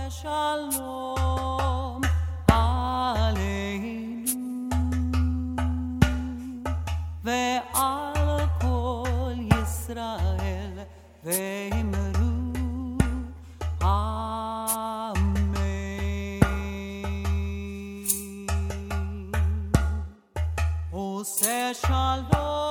shalom aleinu ve'al kol Yisrael ve'imru amen. Oseh shalom